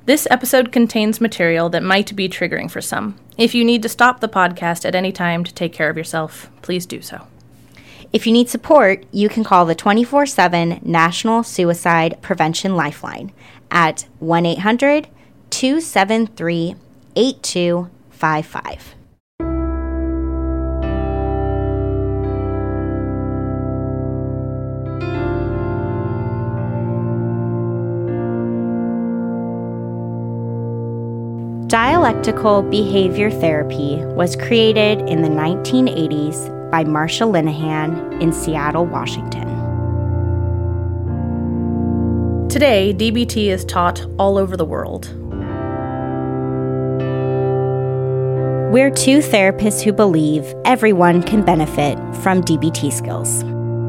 This episode contains material that might be triggering for some. If you need to stop the podcast at any time to take care of yourself, please do so. If you need support, you can call the 24/7 National Suicide Prevention Lifeline at 1-800-273-8255. Dialectical behavior therapy was created in the 1980s by Marsha Linehan in Seattle, Washington. Today, DBT is taught all over the world. We're two therapists who believe everyone can benefit from DBT skills.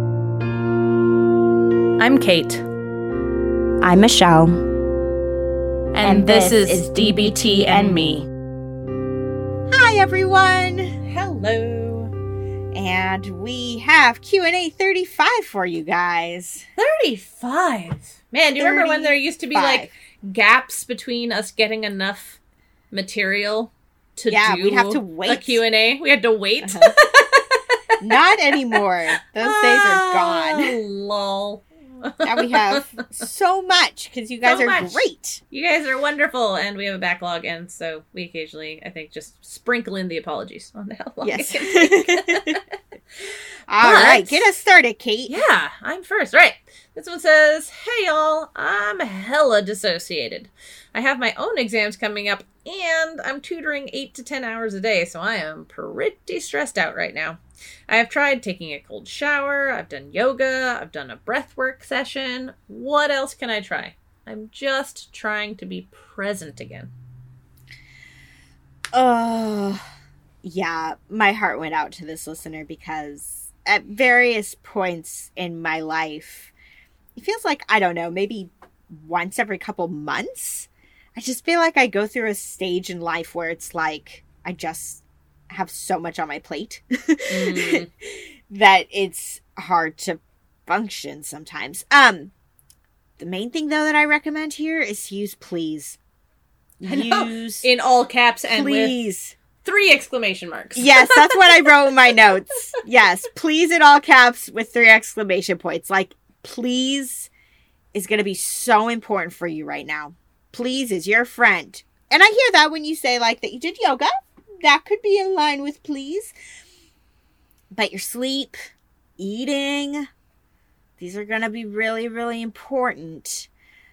I'm Kate. I'm Michelle. And this is DBT and Me. Hi, everyone. Hello. And we have Q&A 35 for you guys. 35? Man, do you remember when there used to be, like, gaps between us getting enough material to do we'd have to wait. A Q&A? We had to wait? Not anymore. Those days are gone. Lol. Now we have so much, because you guys are great. You guys are wonderful, and we have a backlog, and so we occasionally, I think, just sprinkle in the apologies on how long it can take. All right, get us started, Kate. Yeah, I'm first. Right. This one says, "Hey, y'all, I'm hella dissociated. I have my own exams coming up, and I'm tutoring 8 to 10 hours a day, so I am pretty stressed out right now. I have tried taking a cold shower, I've done yoga, I've done a breathwork session. What else can I try? I'm just trying to be present again." Yeah, my heart went out to this listener because at various points in my life, it feels like, I don't know, maybe once every couple months, I just feel like I go through a stage in life where it's like, I just have so much on my plate that it's hard to function sometimes. The main thing, though, that I recommend here is to use please. Use in all caps and please. With 3 exclamation marks. Yes, that's what I wrote in my notes. Yes, please in all caps with 3 exclamation points. Like, please is going to be so important for you right now. Please is your friend. And I hear that when you say, like, that you did yoga. That could be in line with please. But your sleep, eating, these are going to be really, really important.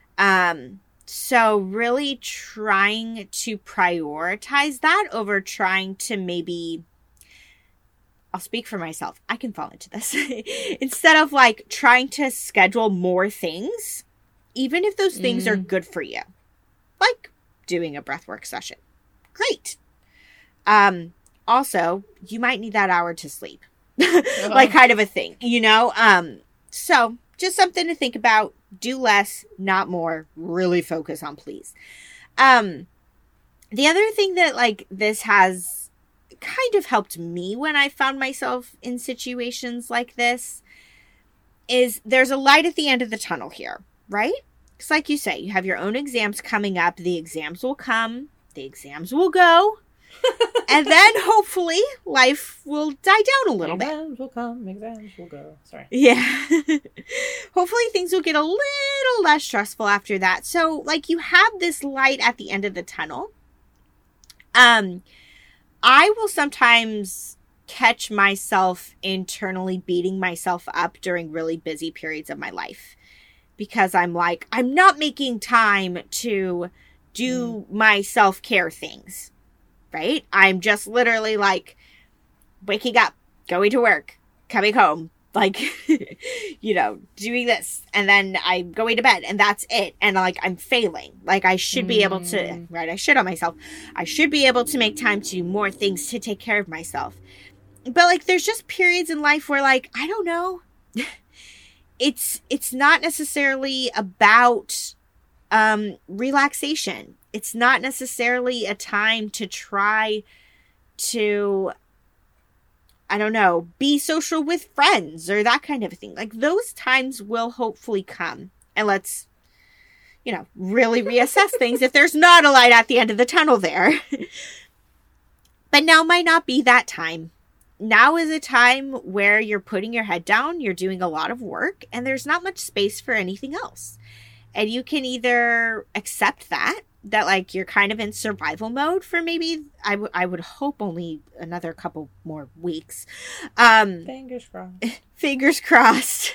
So really trying to prioritize that over trying to maybe, I'll speak for myself, I can fall into this. Instead of like trying to schedule more things, even if those things are good for you. Like doing a breathwork session. Great. Also, you might need that hour to sleep. Like kind of a thing, you know? So just something to think about. Do less, not more. Really focus on please. The other thing that like this has kind of helped me when I found myself in situations like this is there's a light at the end of the tunnel here, right? Because like you say, you have your own exams coming up. The exams will come. The exams will go. And then hopefully life will die down a little bit. Exams will come, exams will go. Sorry. Yeah. Hopefully things will get a little less stressful after that. So like you have this light at the end of the tunnel. I will sometimes catch myself internally beating myself up during really busy periods of my life. Because I'm like, I'm not making time to do my self-care things. Right? I'm just literally like waking up, going to work, coming home, like, you know, doing this. And then I'm going to bed and that's it. And like, I'm failing. Like I should be able to, right? I should on myself. I should be able to make time to do more things to take care of myself. But like, there's just periods in life where like, I don't know, it's not necessarily about, relaxation. It's not necessarily a time to try to, I don't know, be social with friends or that kind of thing. Like those times will hopefully come. And let's, really reassess things if there's not a light at the end of the tunnel there. But now might not be that time. Now is a time where you're putting your head down, you're doing a lot of work, and there's not much space for anything else. And you can either accept that like you're kind of in survival mode for maybe, I would hope only another couple more weeks. Fingers crossed. Fingers crossed.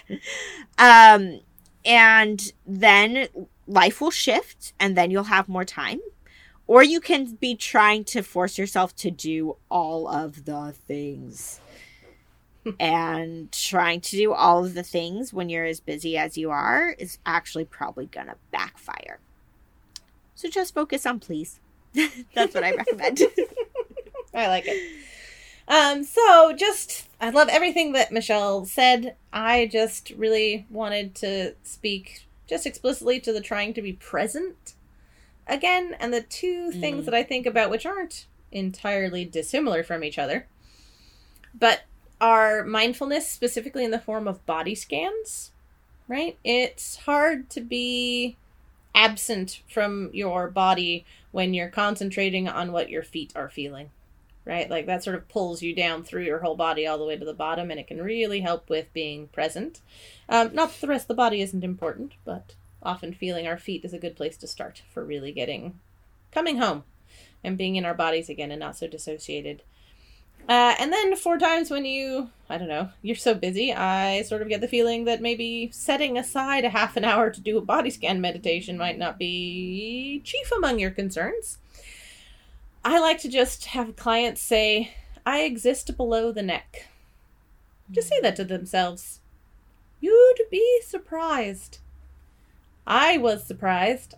And then life will shift and then you'll have more time. Or you can be trying to force yourself to do all of the things. And trying to do all of the things when you're as busy as you are is actually probably going to backfire. So just focus on please. That's what I recommend. I like it. I love everything that Michelle said. I just really wanted to speak just explicitly to the trying to be present again. And the two things that I think about, which aren't entirely dissimilar from each other, but are mindfulness, specifically in the form of body scans, right? It's hard to be absent from your body when you're concentrating on what your feet are feeling, right? Like that sort of pulls you down through your whole body all the way to the bottom, and it can really help with being present. Not that the rest of the body isn't important, but often feeling our feet is a good place to start for really coming home and being in our bodies again and not so dissociated. And then 4 times when you're so busy, I sort of get the feeling that maybe setting aside a half an hour to do a body scan meditation might not be chief among your concerns. I like to just have clients say, I exist below the neck. Just say that to themselves. You'd be surprised. I was surprised.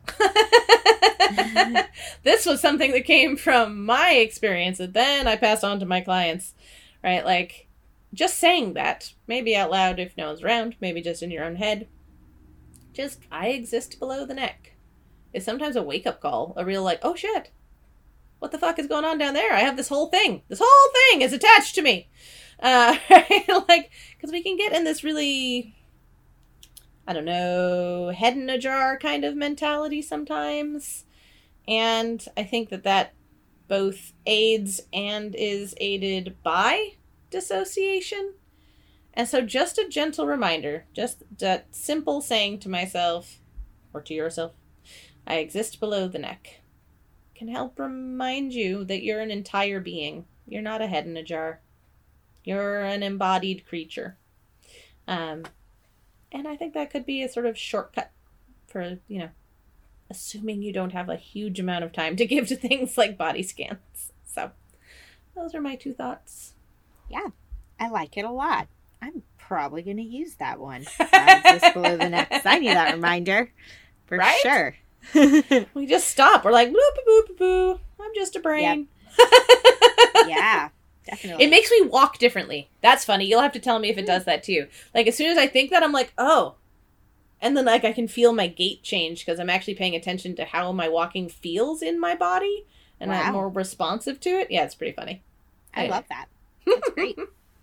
This was something that came from my experience that then I passed on to my clients, right? Like, just saying that, maybe out loud if no one's around, maybe just in your own head. Just, I exist below the neck. Is sometimes a wake-up call, a real like, oh shit, what the fuck is going on down there? I have this whole thing. This whole thing is attached to me. Right? Like, because we can get in this really, head in a jar kind of mentality sometimes. And I think that both aids and is aided by dissociation. And so just a gentle reminder, just that simple saying to myself, or to yourself, I exist below the neck, can help remind you that you're an entire being. You're not a head in a jar. You're an embodied creature. And I think that could be a sort of shortcut for, assuming you don't have a huge amount of time to give to things like body scans. So those are my 2 thoughts. Yeah, I like it a lot. I'm probably going to use that one. Just below the neck. I need that reminder for sure. We just stop. We're like, bloop, boop, boop, boop. I'm just a brain. Yep. Yeah. Definitely. It makes me walk differently. That's funny. You'll have to tell me if it does that too. Like, as soon as I think that, I'm like, oh. And then, like, I can feel my gait change because I'm actually paying attention to how my walking feels in my body. And I'm more responsive to it. Yeah, it's pretty funny. I love that. That's great.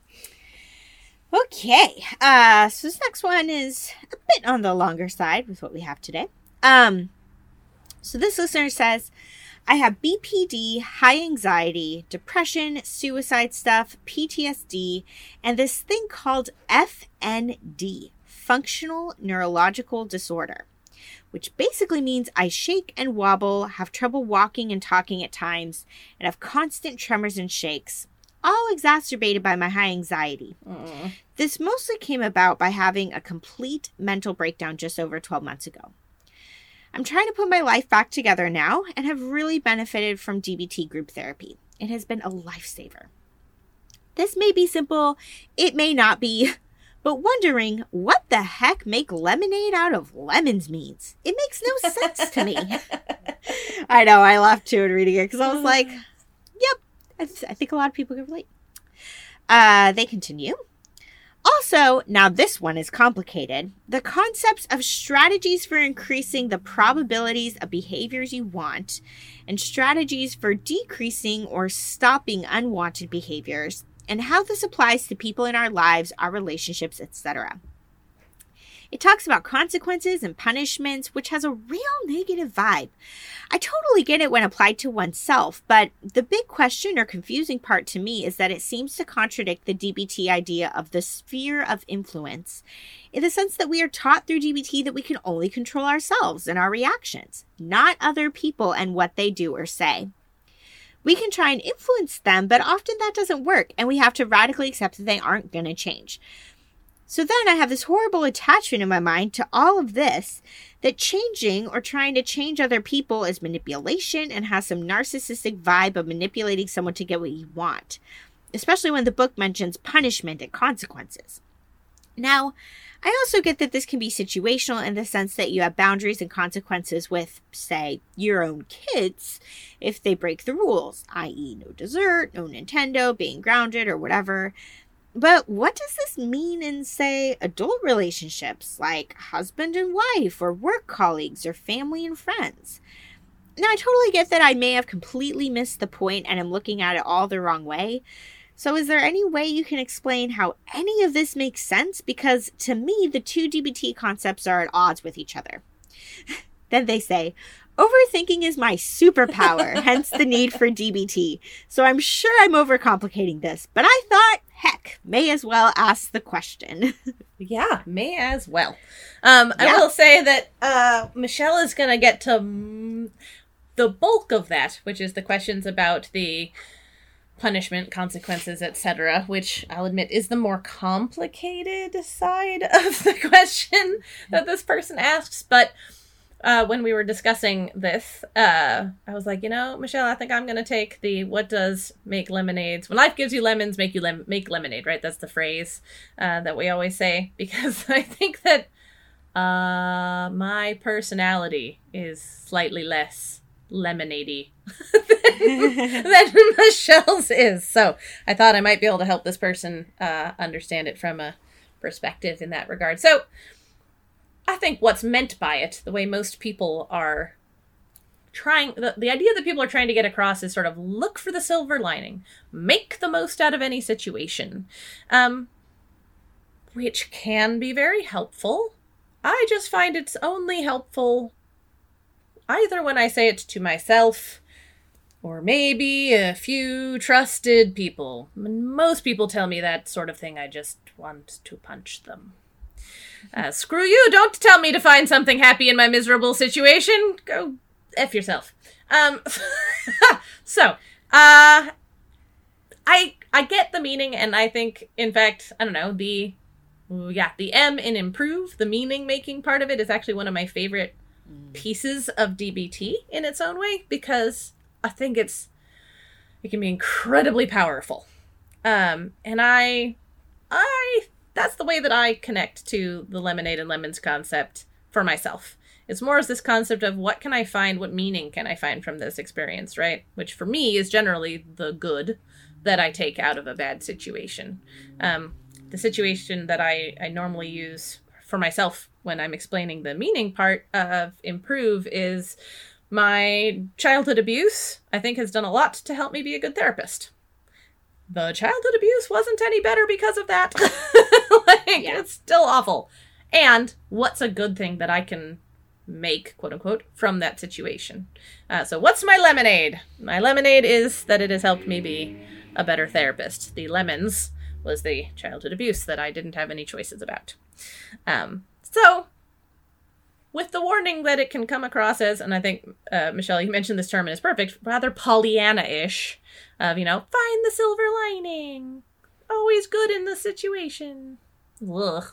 Okay. So this next one is a bit on the longer side with what we have today. So this listener says, I have BPD, high anxiety, depression, suicide stuff, PTSD, and this thing called FND, functional neurological disorder, which basically means I shake and wobble, have trouble walking and talking at times, and have constant tremors and shakes, all exacerbated by my high anxiety. This mostly came about by having a complete mental breakdown just over 12 months ago. I'm trying to put my life back together now and have really benefited from DBT group therapy. It has been a lifesaver. This may be simple, it may not be, but wondering what the heck make lemonade out of lemons means. It makes no sense to me. I know, I laughed too in reading it because I was like, yep, I think a lot of people can relate. They continue. Also, now this one is complicated. The concepts of strategies for increasing the probabilities of behaviors you want and strategies for decreasing or stopping unwanted behaviors and how this applies to people in our lives, our relationships, etc. It talks about consequences and punishments, which has a real negative vibe. I totally get it when applied to oneself, but the big question or confusing part to me is that it seems to contradict the DBT idea of the sphere of influence, in the sense that we are taught through DBT that we can only control ourselves and our reactions, not other people and what they do or say. We can try and influence them, but often that doesn't work, and we have to radically accept that they aren't going to change. So then I have this horrible attachment in my mind to all of this, that changing or trying to change other people is manipulation and has some narcissistic vibe of manipulating someone to get what you want, especially when the book mentions punishment and consequences. Now, I also get that this can be situational in the sense that you have boundaries and consequences with, say, your own kids if they break the rules, i.e. no dessert, no Nintendo, being grounded, or whatever. But what does this mean in, say, adult relationships, like husband and wife, or work colleagues, or family and friends? Now, I totally get that I may have completely missed the point and am looking at it all the wrong way. So is there any way you can explain how any of this makes sense? Because to me, the two DBT concepts are at odds with each other. Then they say, overthinking is my superpower, hence the need for DBT. So I'm sure I'm overcomplicating this, but I thought, heck, may as well ask the question. Yeah, may as well. I will say that Michelle is going to get to the bulk of that, which is the questions about the punishment, consequences, etc., which I'll admit is the more complicated side of the question that this person asks. But when we were discussing this, I was like, Michelle, I think I'm going to take the what does make lemonades. When life gives you lemons, make you make lemonade, right? That's the phrase that we always say, because I think that my personality is slightly less lemonade-y than Michelle's is. So I thought I might be able to help this person understand it from a perspective in that regard. So I think what's meant by it, the way most people are trying, the idea that people are trying to get across is sort of look for the silver lining, make the most out of any situation, which can be very helpful. I just find it's only helpful either when I say it to myself or maybe a few trusted people. When most people tell me that sort of thing, I just want to punch them. Screw you, don't tell me to find something happy in my miserable situation. Go F yourself. So, I get the meaning, and I think, in fact, I don't know, the M in improve, the meaning-making part of it is actually one of my favorite pieces of DBT in its own way, because I think it can be incredibly powerful. And I that's the way that I connect to the lemonade and lemons concept for myself. It's more as this concept of what can I find, what meaning can I find from this experience, right? Which for me is generally the good that I take out of a bad situation. The situation that I normally use for myself when I'm explaining the meaning part of improve is my childhood abuse, I think, has done a lot to help me be a good therapist. The childhood abuse wasn't any better because of that. It's still awful. And what's a good thing that I can make, quote unquote, from that situation? So what's my lemonade? My lemonade is that it has helped me be a better therapist. The lemons was the childhood abuse that I didn't have any choices about. So with the warning that it can come across as, and I think, Michelle, you mentioned this term and it's perfect, rather Pollyanna-ish, of, find the silver lining. Always good in the situation. Ugh.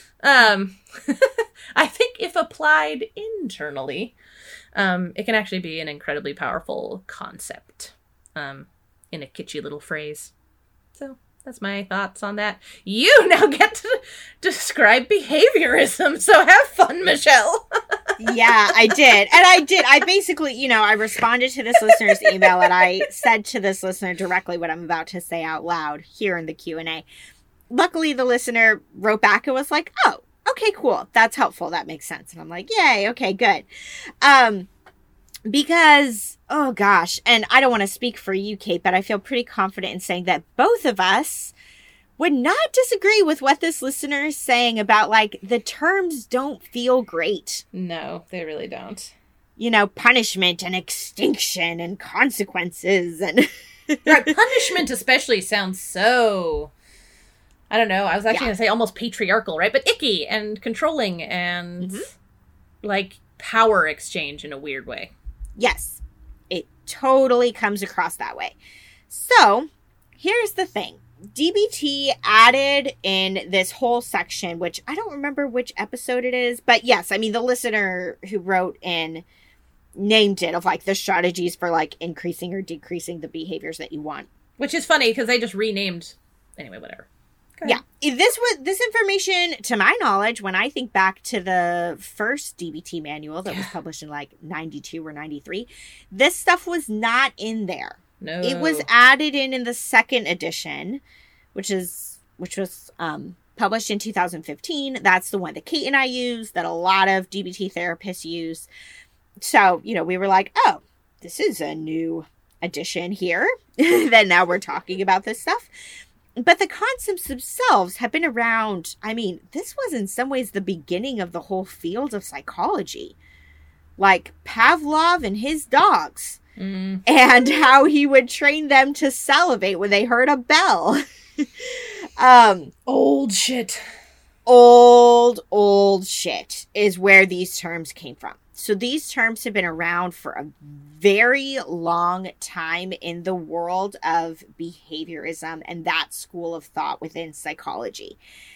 I think if applied internally, it can actually be an incredibly powerful concept, in a kitschy little phrase. So that's my thoughts on that. You now get to describe behaviorism, so have fun, Michelle. Yeah, I did. And I basically, I responded to this listener's email and I said to this listener directly what I'm about to say out loud here in the Q&A. Luckily, the listener wrote back and was like, oh, okay, cool. That's helpful. That makes sense. And I'm like, yay, okay, good. Because, oh gosh, and I don't want to speak for you, Kate, but I feel pretty confident in saying that both of us would not disagree with what this listener is saying about, like, the terms don't feel great. No, they really don't. You know, punishment and extinction and consequences and... Right, punishment especially sounds so... I don't know, I was actually going to say almost patriarchal, right? But icky and controlling and, like, power exchange in a weird way. Yes, it totally comes across that way. So, here's the thing. DBT added in this whole section, which I don't remember which episode it is, but yes, I mean, the listener who wrote in named it of, like, the strategies for, like, increasing or decreasing the behaviors that you want. Which is funny, because they just renamed... Anyway, whatever. Yeah. This information, to my knowledge, when I think back to the first DBT manual that was published in, like, 92 or 93, this stuff was not in there. No. It was added in the second edition, which was published in 2015. That's the one that Kate and I use, that a lot of DBT therapists use. So, you know, we were like, oh, this is a new addition here. Then now we're talking about this stuff. But the concepts themselves have been around. I mean, this was in some ways the beginning of the whole field of psychology. Like Pavlov and his dogs. And how he would train them to salivate when they heard a bell. Old shit. Old shit is where these terms came from. So these terms have been around for a very long time in the world of behaviorism and that school of thought within psychology.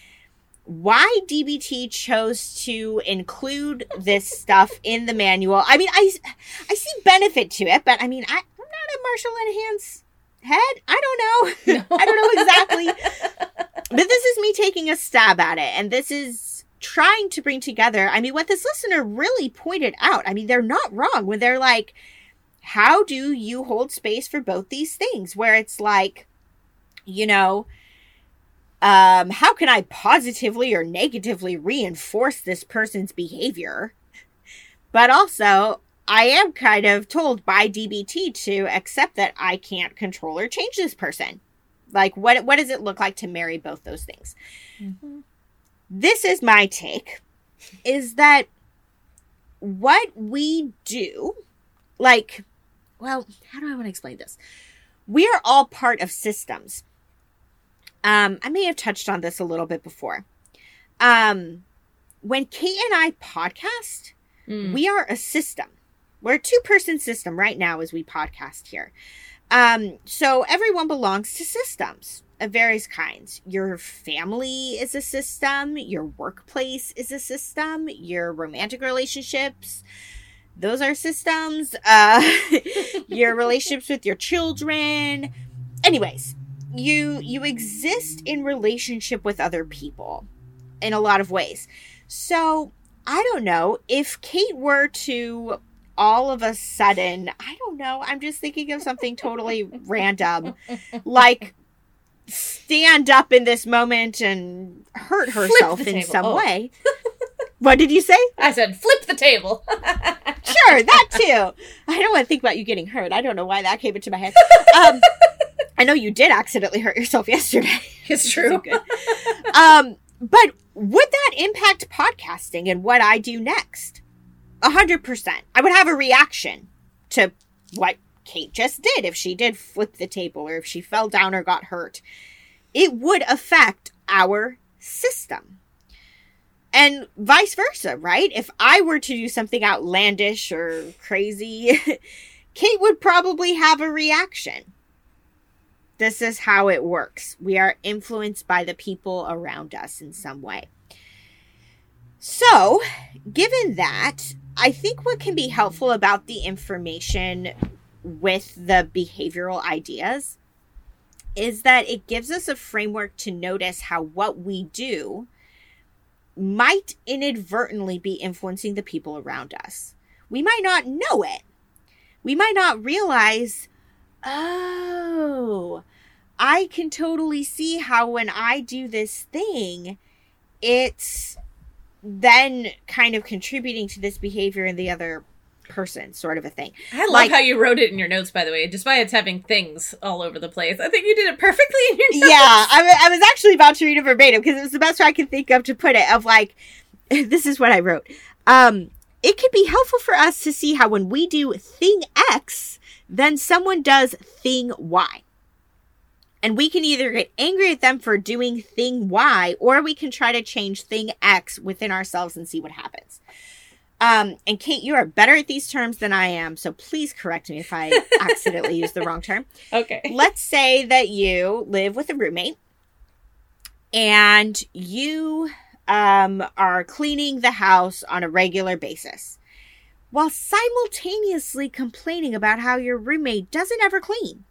Why DBT chose to include this stuff in the manual, I mean, I see benefit to it, but I mean, I'm not in Marsha Linehan's head. I don't know. No. I don't know exactly. But this is me taking a stab at it, and this is trying to bring together, I mean, what this listener really pointed out, I mean, they're not wrong when they're like, how do you hold space for both these things? Where it's like, you know, how can I positively or negatively reinforce this person's behavior? But also, I am kind of told by DBT to accept that I can't control or change this person. Like, what does it look like to marry both those things? Mm-hmm. This is my take, is that what we do, like, well, how do I want to explain this? We are all part of systems. I may have touched on this a little bit before. When Kate and I podcast, we are a system. We're a 2-person system right now as we podcast here. So everyone belongs to systems of various kinds. Your family is a system. Your workplace is a system. Your romantic relationships, those are systems. Your relationships with your children. Anyways, you exist in relationship with other people in a lot of ways. So I don't know if Kate were to all of a sudden, I don't know, I'm just thinking of something totally random, like stand up in this moment and hurt herself in some way. What did you say? I said flip the table. Sure, that too. I don't want to think about you getting hurt. I don't know why that came into my head. I know you did accidentally hurt yourself yesterday. It's true. But would that impact podcasting and what I do next? 100%. I would have a reaction to what Kate just did if she did flip the table or if she fell down or got hurt. It would affect our system. And vice versa, right? If I were to do something outlandish or crazy, Kate would probably have a reaction. This is how it works. We are influenced by the people around us in some way. So, given that, I think what can be helpful about the information with the behavioral ideas is that it gives us a framework to notice how what we do might inadvertently be influencing the people around us. We might not know it. We might not realize, oh, I can totally see how when I do this thing, it's then kind of contributing to this behavior in the other person sort of a thing. I love how you wrote it in your notes, by the way, despite it's having things all over the place. I think you did it perfectly in your notes. Yeah, I was actually about to read it verbatim because it was the best way I could think of to put it, of like, this is what I wrote. It could be helpful for us to see how when we do thing X, then someone does thing Y. And we can either get angry at them for doing thing Y, or we can try to change thing X within ourselves and see what happens. And Kate, you are better at these terms than I am, so please correct me if I accidentally use the wrong term. Okay. Let's say that you live with a roommate, and you are cleaning the house on a regular basis, while simultaneously complaining about how your roommate doesn't ever clean.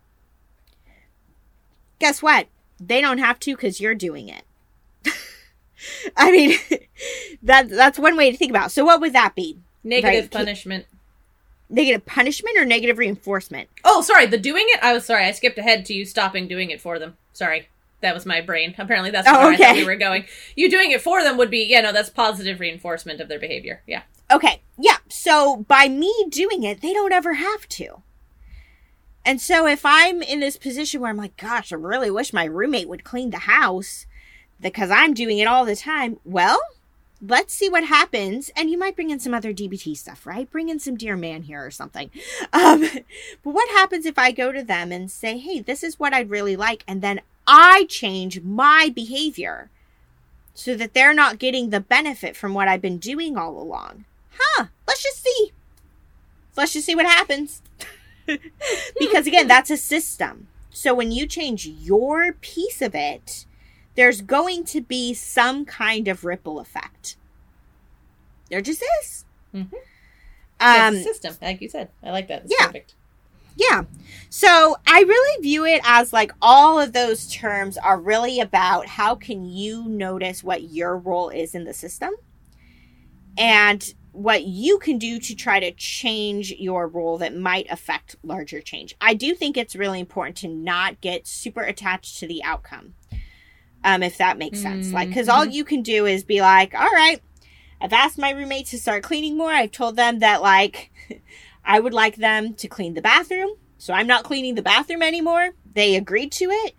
Guess what? They don't have to because you're doing it. I mean, that's one way to think about it. So what would that be? Negative punishment. Negative punishment or negative reinforcement? Oh, sorry. The doing it? I was sorry. I skipped ahead to you stopping doing it for them. Sorry. That was my brain. Apparently that's where I thought we were going. You doing it for them would be, that's positive reinforcement of their behavior. Yeah. Okay. Yeah. So by me doing it, they don't ever have to. And so if I'm in this position where I'm like, gosh, I really wish my roommate would clean the house because I'm doing it all the time. Well, let's see what happens. And you might bring in some other DBT stuff, right? Bring in some Dear Man here or something. But what happens if I go to them and say, hey, this is what I'd really like. And then I change my behavior so that they're not getting the benefit from what I've been doing all along. Let's just see. Let's just see what happens. Because again, that's a system. So when you change your piece of it, there's going to be some kind of ripple effect. There just is. Mm-hmm. That's a system, like you said. I like that. It's perfect. Yeah. So I really view it as like all of those terms are really about how can you notice what your role is in the system and what you can do to try to change your role that might affect larger change. I do think it's really important to not get super attached to the outcome, if that makes sense. Like, because all you can do is be like, all right, I've asked my roommates to start cleaning more. I've told them that, like, I would like them to clean the bathroom, so I'm not cleaning the bathroom anymore. They agreed to it.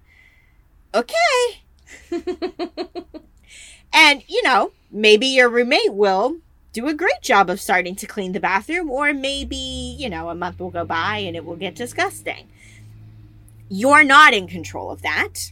Okay. And, maybe your roommate will do a great job of starting to clean the bathroom, or maybe, a month will go by and it will get disgusting. You're not in control of that.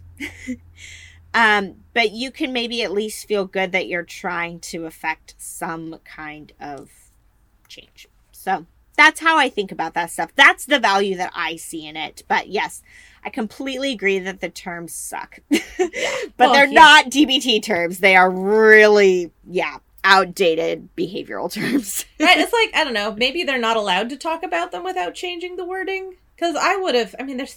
But you can maybe at least feel good that you're trying to affect some kind of change. So that's how I think about that stuff. That's the value that I see in it. But yes, I completely agree that the terms suck. But they're not DBT terms. They are really, outdated behavioral terms. Right? It's like, I don't know, maybe they're not allowed to talk about them without changing the wording. Because I would have,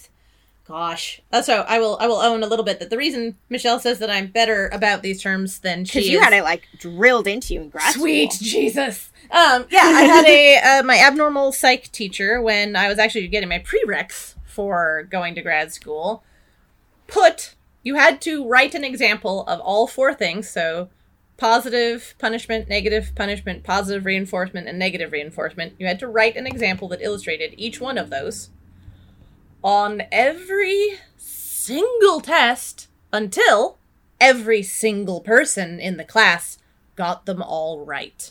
so I will own a little bit that the reason Michelle says that I'm better about these terms than she is. Because you had it, like, drilled into you in grad school. Sweet Jesus. I had my abnormal psych teacher when I was actually getting my prereqs for going to grad school. You had to write an example of all four things, so positive punishment, negative punishment, positive reinforcement, and negative reinforcement. You had to write an example that illustrated each one of those on every single test until every single person in the class got them all right.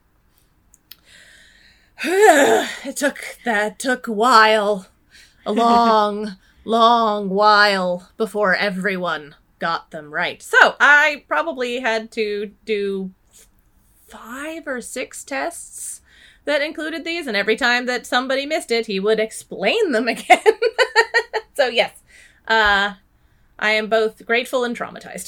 It took a while. A long, long while before everyone got them right. So I probably had to do 5 or 6 tests that included these, and every time that somebody missed it, he would explain them again. So yes, I am both grateful and traumatized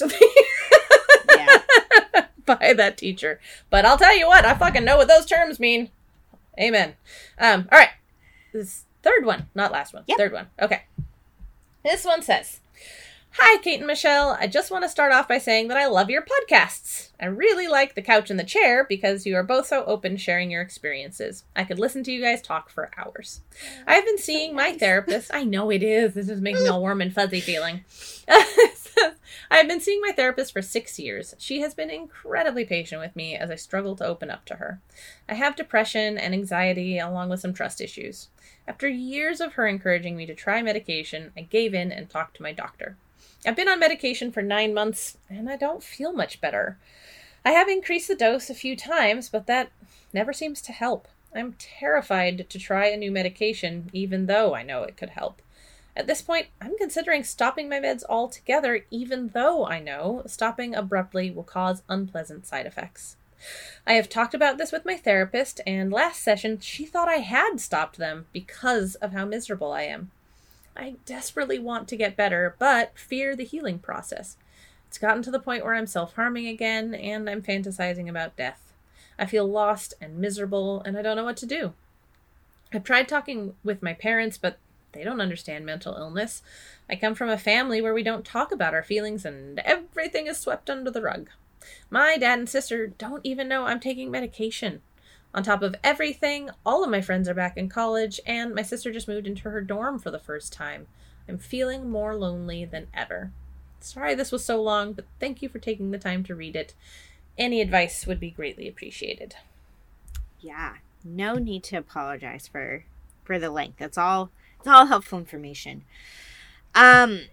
by that teacher. But I'll tell you what, I fucking know what those terms mean. Amen. All right. This third one, not last one. Yep. Third one. Okay. This one says, hi, Kate and Michelle. I just want to start off by saying that I love your podcasts. I really like The Couch and the Chair because you are both so open sharing your experiences. I could listen to you guys talk for hours. I have been seeing my therapist. I know it is. This is making me all warm and fuzzy feeling. I have been seeing my therapist for 6 years. She has been incredibly patient with me as I struggle to open up to her. I have depression and anxiety along with some trust issues. After years of her encouraging me to try medication, I gave in and talked to my doctor. I've been on medication for 9 months, and I don't feel much better. I have increased the dose a few times, but that never seems to help. I'm terrified to try a new medication, even though I know it could help. At this point, I'm considering stopping my meds altogether, even though I know stopping abruptly will cause unpleasant side effects. I have talked about this with my therapist, and last session, she thought I had stopped them because of how miserable I am. I desperately want to get better, but fear the healing process. It's gotten to the point where I'm self-harming again, and I'm fantasizing about death. I feel lost and miserable, and I don't know what to do. I've tried talking with my parents, but they don't understand mental illness. I come from a family where we don't talk about our feelings, and everything is swept under the rug. My dad and sister don't even know I'm taking medication. On top of everything, all of my friends are back in college, and my sister just moved into her dorm for the first time. I'm feeling more lonely than ever. Sorry this was so long, but thank you for taking the time to read it. Any advice would be greatly appreciated. Yeah, no need to apologize for the length. It's all helpful information. Honestly,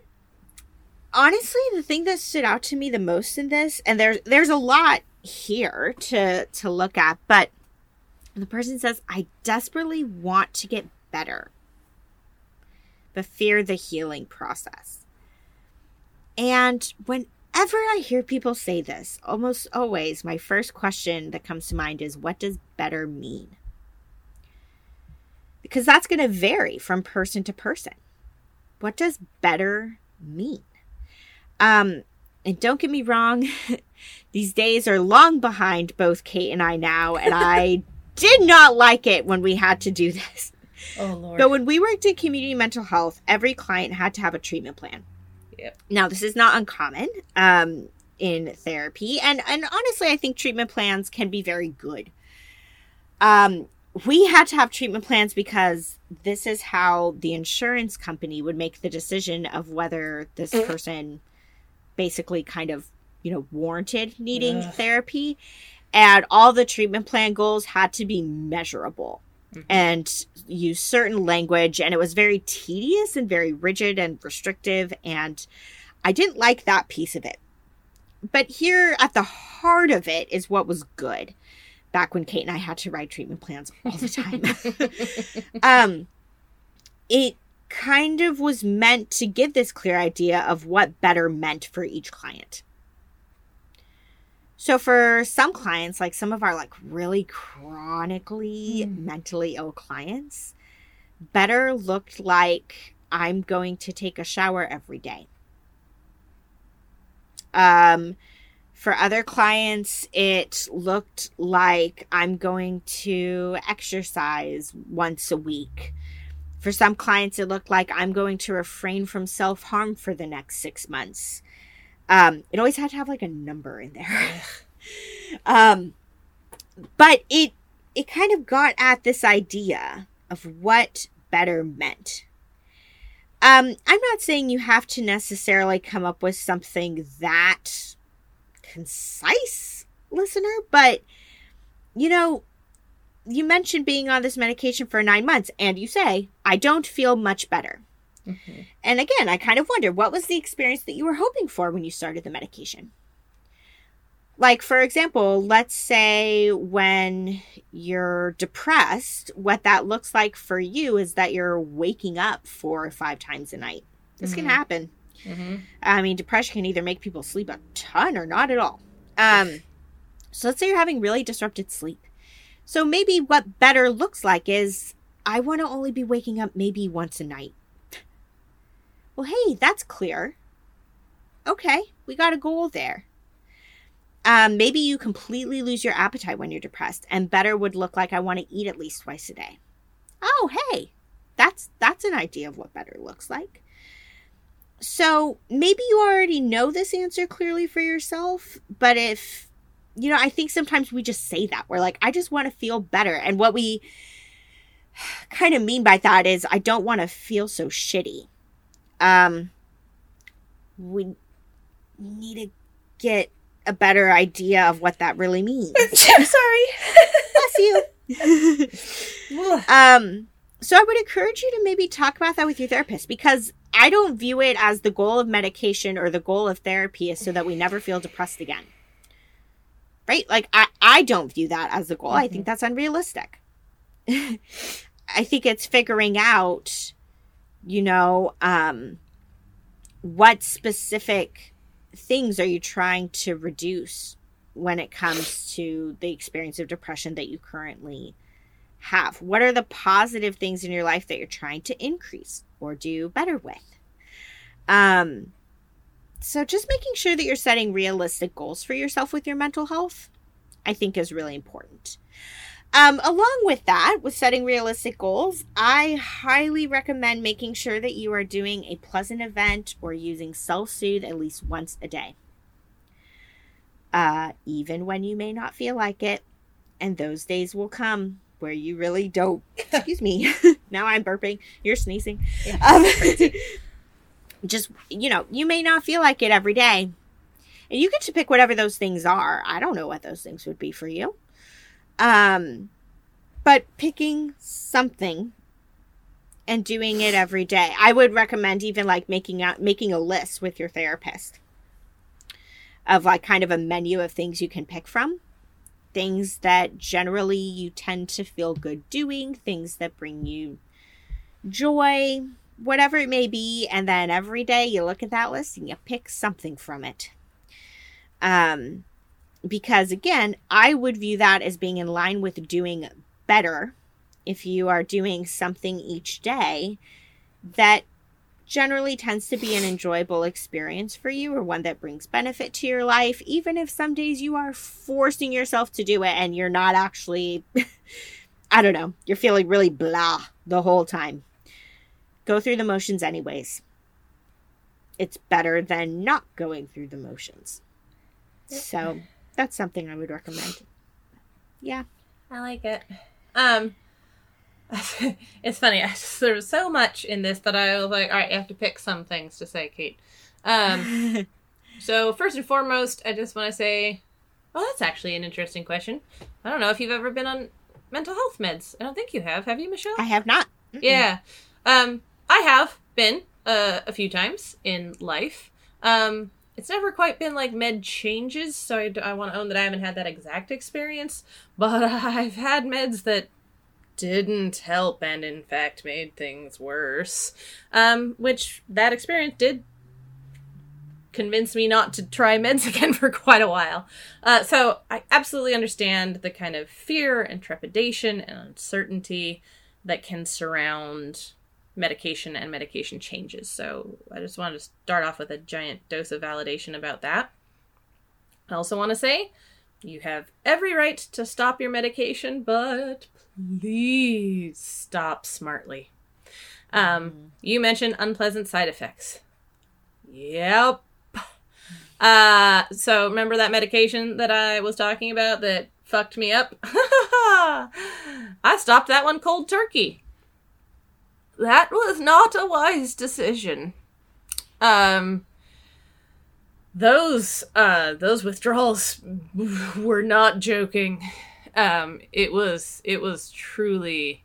the thing that stood out to me the most in this, and there's a lot here to look at, but the person says, I desperately want to get better, but fear the healing process. And whenever I hear people say this, almost always my first question that comes to mind is, what does better mean? Because that's going to vary from person to person. What does better mean? And don't get me wrong, these days are long behind both Kate and I now, and I did not like it when we had to do this. Oh, Lord. But when we worked in community mental health, every client had to have a treatment plan. Yep. Now, this is not uncommon in therapy, and honestly, I think treatment plans can be very good. We had to have treatment plans because this is how the insurance company would make the decision of whether this person basically kind of, warranted needing therapy. And all the treatment plan goals had to be measurable and use certain language. And it was very tedious and very rigid and restrictive. And I didn't like that piece of it. But here at the heart of it is what was good. Back when Kate and I had to write treatment plans all the time. It kind of was meant to give this clear idea of what better meant for each client. So for some clients, like some of our really chronically mentally ill clients, better looked like I'm going to take a shower every day. For other clients, it looked like I'm going to exercise once a week. For some clients, it looked like I'm going to refrain from self-harm for the next 6 months. It always had to have a number in there. But it kind of got at this idea of what better meant. I'm not saying you have to necessarily come up with something that concise, listener, but you mentioned being on this medication for 9 months, and you say, I don't feel much better. Mm-hmm. And again, I kind of wonder, what was the experience that you were hoping for when you started the medication? For example, let's say when you're depressed, what that looks like for you is that you're waking up 4 or 5 times a night. This can happen. Mm-hmm. I mean, depression can either make people sleep a ton or not at all. So let's say you're having really disrupted sleep. So maybe what better looks like is, I want to only be waking up maybe once a night. Well, hey, that's clear. Okay, we got a goal there. Maybe you completely lose your appetite when you're depressed, and better would look like, I want to eat at least twice a day. Oh, hey, that's an idea of what better looks like. So maybe you already know this answer clearly for yourself, but if, I think sometimes we just say that. We're like, I just want to feel better. And what we kind of mean by that is, I don't want to feel so shitty. need to get a better idea of what that really means. I'm sorry. Bless you. So I would encourage you to maybe talk about that with your therapist, because I don't view it as the goal of medication or the goal of therapy is so that we never feel depressed again. Right? Like, I don't view that as the goal. I think that's unrealistic. I think it's figuring out, what specific things are you trying to reduce when it comes to the experience of depression that you currently have? What are the positive things in your life that you're trying to increase or do better with? So just making sure that you're setting realistic goals for yourself with your mental health, I think is really important. Along with that, with setting realistic goals, I highly recommend making sure that you are doing a pleasant event or using self-soothe at least once a day. Even when you may not feel like it, and those days will come where you really don't. Excuse me. Now I'm burping. You're sneezing. Yeah, just, you may not feel like it every day. And you get to pick whatever those things are. I don't know what those things would be for you. But picking something and doing it every day. I would recommend even like making a list with your therapist of like kind of a menu of things you can pick from. Things that generally you tend to feel good doing, things that bring you joy, whatever it may be. And then every day you look at that list and you pick something from it. Because again, I would view that as being in line with doing better. If you are doing something each day that generally tends to be an enjoyable experience for you, or one that brings benefit to your life, even if some days you are forcing yourself to do it and you're not actually, I don't know, you're feeling really blah the whole time. Go through the motions anyways. It's better than not going through the motions. Yep. So that's something I would recommend. Yeah. I like it. It's funny. There was so much in this that I was like, all right, I have to pick some things to say, Kate. So first and foremost, I just want to say, well, that's actually an interesting question. I don't know if you've ever been on mental health meds. I don't think you have. Have you, Michelle? I have not. Mm-mm. Yeah. I have been a few times in life. It's never quite been like med changes, so I want to own that I haven't had that exact experience, but I've had meds that didn't help and in fact made things worse, which that experience did convince me not to try meds again for quite a while. So I absolutely understand the kind of fear and trepidation and uncertainty that can surround medication and medication changes. So I just wanted to start off with a giant dose of validation about that. I also want to say you have every right to stop your medication, but please stop smartly. You mentioned unpleasant side effects. Yep. So remember that medication that I was talking about that fucked me up? I stopped that one cold turkey. That was not a wise decision. Those withdrawals were not joking. It was truly,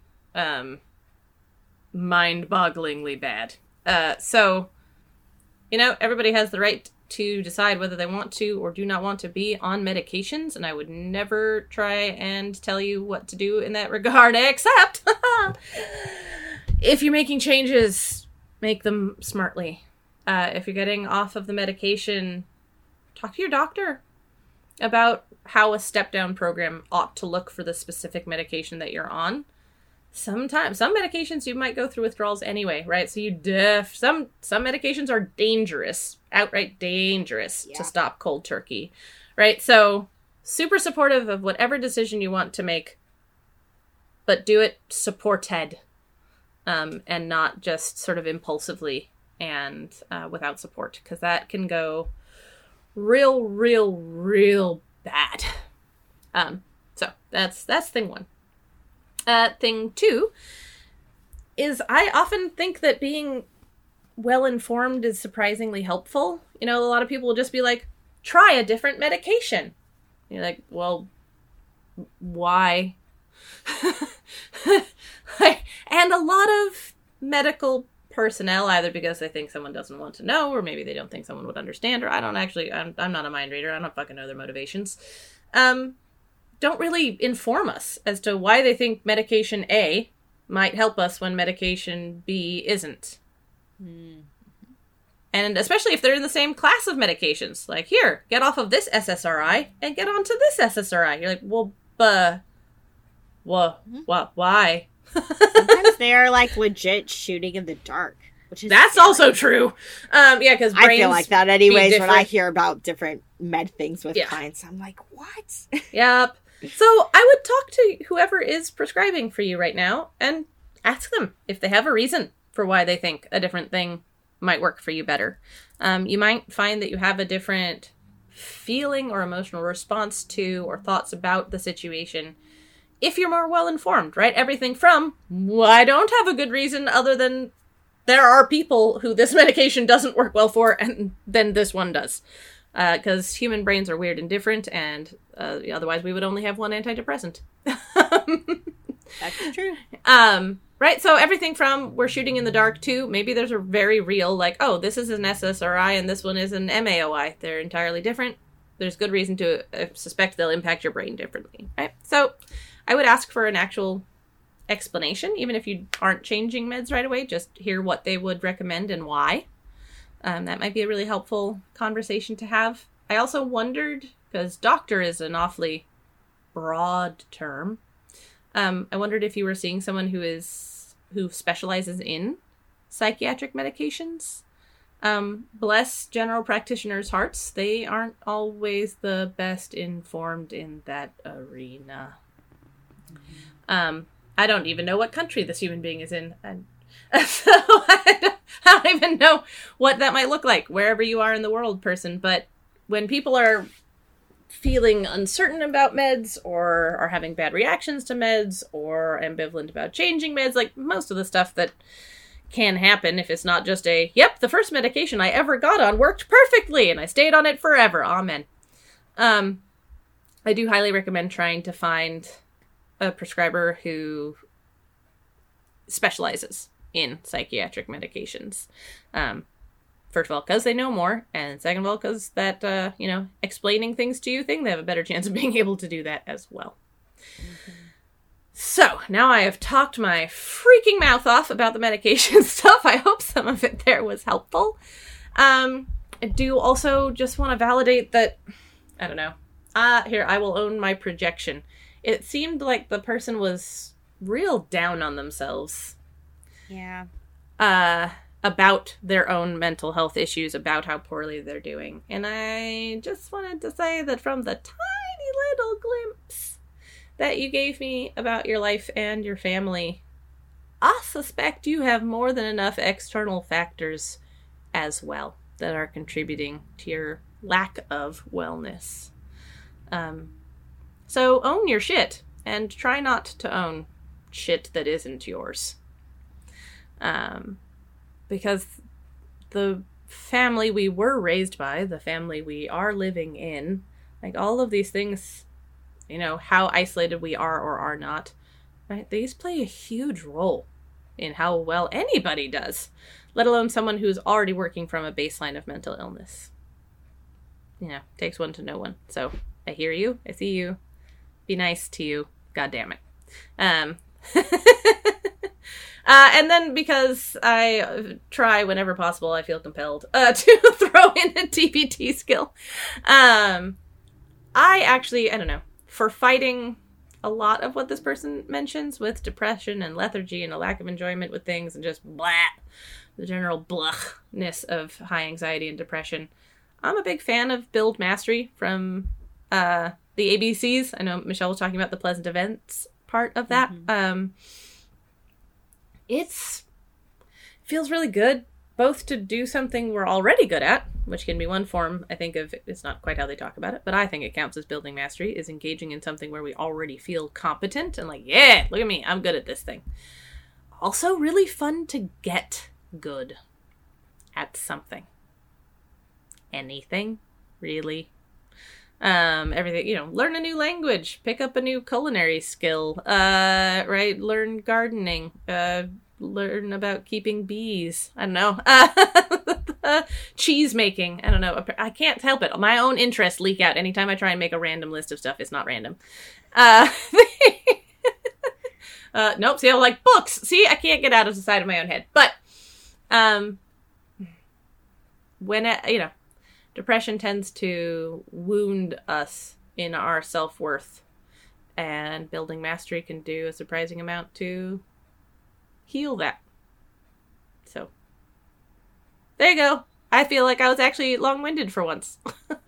mind-bogglingly bad. So, everybody has the right to decide whether they want to or do not want to be on medications, and I would never try and tell you what to do in that regard, except if you're making changes, make them smartly. If you're getting off of the medication, talk to your doctor about how a step-down program ought to look for the specific medication that you're on. Sometimes, some medications you might go through withdrawals anyway, right? So some medications are dangerous, outright dangerous to stop cold turkey, right? So super supportive of whatever decision you want to make, but do it supported, and not just sort of impulsively and without support, because that can go real bad. So that's thing one. Thing two is I often think that being well-informed is surprisingly helpful. You know, a lot of people will just be like, try a different medication. You're like, well, why? And a lot of medical personnel, either because they think someone doesn't want to know, or maybe they don't think someone would understand, or I'm not a mind reader, I don't fucking know their motivations, don't really inform us as to why they think medication A might help us when medication B isn't. Mm. And especially if they're in the same class of medications. Like, here, get off of this SSRI and get onto this SSRI. You're like, well, why? Sometimes they're, like, legit shooting in the dark. Which is That's scary. also true. Yeah, because I feel like that anyways when I hear about different med things with clients. I'm like, what? Yep. So I would talk to whoever is prescribing for you right now and ask them if they have a reason for why they think a different thing might work for you better. You might find that you have a different feeling or emotional response to or thoughts about the situation if you're more well-informed, right? Everything from, well, I don't have a good reason other than there are people who this medication doesn't work well for, and then this one does. Because human brains are weird and different, and otherwise we would only have one antidepressant. That's true. Right, so everything from we're shooting in the dark to maybe there's a very real, like, oh, this is an SSRI and this one is an MAOI. They're entirely different. There's good reason to suspect they'll impact your brain differently, right? So I would ask for an actual explanation, even if you aren't changing meds right away, just hear what they would recommend and why. That might be a really helpful conversation to have. I also wondered, because doctor is an awfully broad term, I wondered if you were seeing someone who specializes in psychiatric medications. Bless general practitioners' hearts, they aren't always the best informed in that arena. I don't even know what country this human being is in. So I don't even know what that might look like wherever you are in the world, person. But when people are feeling uncertain about meds or are having bad reactions to meds or ambivalent about changing meds, like most of the stuff that can happen if it's not just yep, the first medication I ever got on worked perfectly and I stayed on it forever. Amen. I do highly recommend trying to find a prescriber who specializes in psychiatric medications. First of all, because they know more, and second of all, because that, explaining things to you thing, they have a better chance of being able to do that as well. Mm-hmm. So, now I have talked my freaking mouth off about the medication stuff. I hope some of it there was helpful. I do also just want to validate that, I don't know. Here, I will own my projection. It seemed like the person was real down on themselves. Yeah. About their own mental health issues, about how poorly they're doing. And I just wanted to say that from the tiny little glimpse that you gave me about your life and your family, I suspect you have more than enough external factors as well that are contributing to your lack of wellness. So own your shit, and try not to own shit that isn't yours. Because the family we were raised by, the family we are living in, like all of these things, how isolated we are or are not, right? These play a huge role in how well anybody does, let alone someone who's already working from a baseline of mental illness. Takes one to know one. So I hear you. I see you. Be nice to you. God damn it. And then because I try whenever possible, I feel compelled to throw in a TBT skill. I don't know, for fighting a lot of what this person mentions with depression and lethargy and a lack of enjoyment with things and just blah, the general blahness of high anxiety and depression, I'm a big fan of Build Mastery from the ABCs. I know Michelle was talking about the pleasant events part of that. Mm-hmm. It feels really good, both to do something we're already good at, which can be one form, I think, of, it's not quite how they talk about it, but I think it counts as building mastery, is engaging in something where we already feel competent and like, yeah, look at me, I'm good at this thing. Also really fun to get good. at something. Anything, really. Everything, learn a new language, pick up a new culinary skill, right? Learn gardening, learn about keeping bees. I don't know. Cheese making. I don't know. I can't help it. My own interests leak out anytime I try and make a random list of stuff. It's not random. Nope. See, I'm like, books. See, I can't get out of the side of my own head. But, when, depression tends to wound us in our self-worth, and building mastery can do a surprising amount to heal that. So, there you go. I feel like I was actually long-winded for once.